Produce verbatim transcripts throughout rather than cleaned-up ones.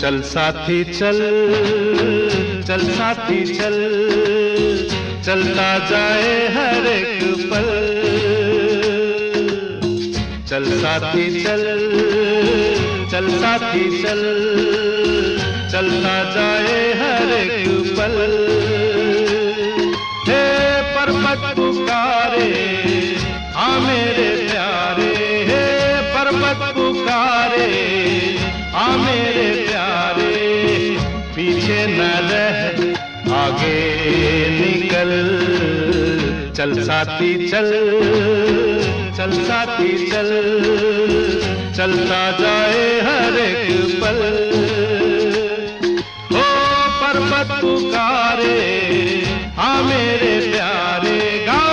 चल साथी चल, चल साथी चल, चलता जाए हर एक पल। चल साथी चल, चल साथी चल, चलता जाए हर एक पल। हे पर्वत पुकारे हाँ मेरे प्यारे, हे पर्वत पुकारे हाँ मेरे प्यारे, पीछे न रह आगे निकल। चल साथी चल, चल साथी चल, चलता जाए हर एक पल। ओ पर्वत पुकारे हाँ मेरे प्यारे, गाओ।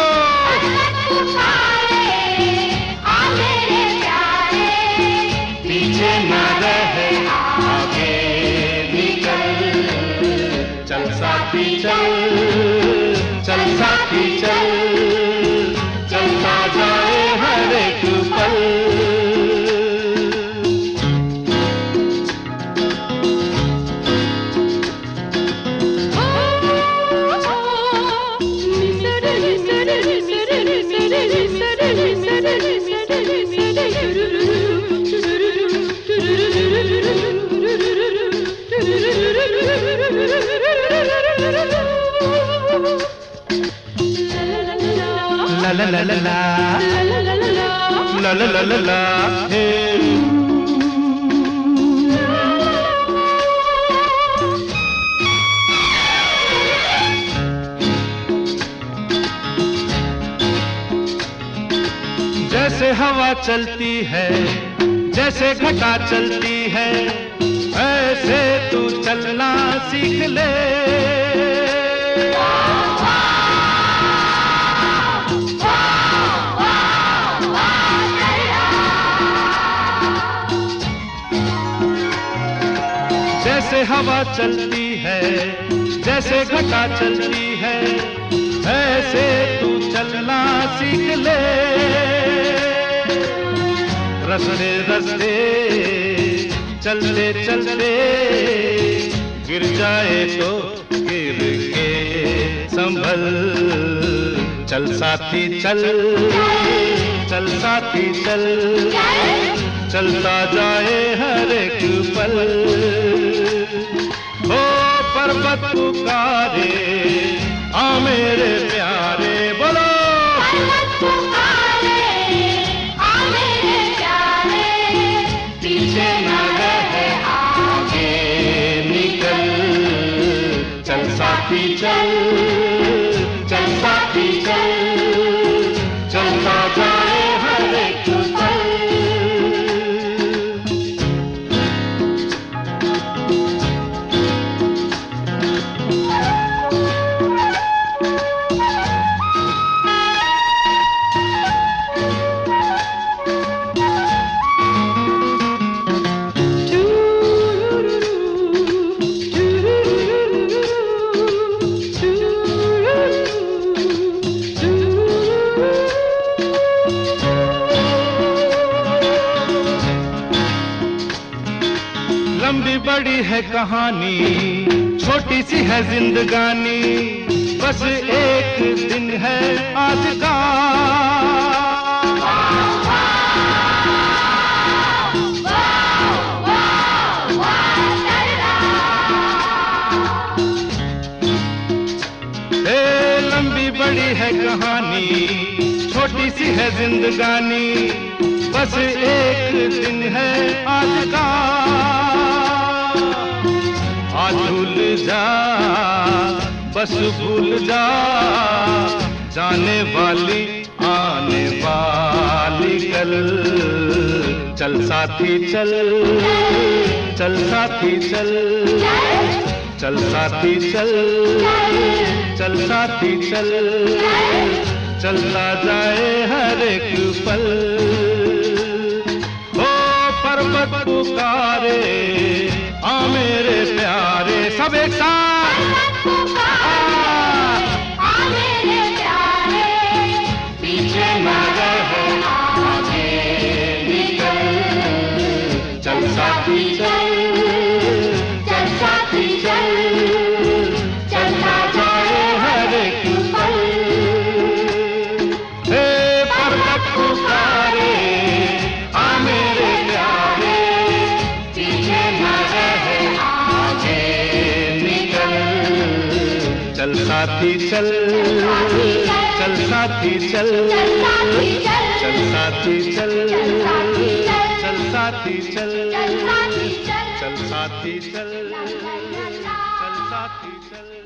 पीछे न रहे आगे निकल। चल साथी चल, चल साथी चल, चलता जाए हर एक पल। La la la la la la la la la hey। जैसे हवा चलती है, जैसे घटा चलती है, ऐसे तू चलना सीख ले। जैसे हवा चलती है, जैसे घटा चलती है, ऐसे तू चलना सीख ले। रस्ते रस्ते चलते चलते गिर जाए तो गिर के संभल। चल साथी चल, चल साथी चल, चलता जाए हर एक पल। ओ पर्वत पुकारे हाँ मेरे प्यारे, बोलो। पर्वत पुकारे हाँ मेरे प्यारे, पीछे न रहे आगे निकल। चल साथी चल, चल साथी चल, चलता जाए हर एक पल। लंबी बड़ी है कहानी, छोटी सी है जिंदगानी, बस एक दिन है आज का। ए लंबी बड़ी है कहानी, छोटी सी है जिंदगानी, बस एक दिन है आज का। आज भूल जा बस भूल जा, जाने वाली आने वाली कल। चल साथी चल, चल साथी चल, चल साथी चल, चल साथी चल, चलता जाए हर एक पल। ओ पर्वत पुकारे हाँ मेरे प्यारे, सब एक साथ। हाँ मेरे प्यारे, पीछे न रहे आगे निकल। चल साथी चल, साथी चल, चल साथी चल, चल साथी चल, चल साथी चल, चल साथी चल, चल साथी चल।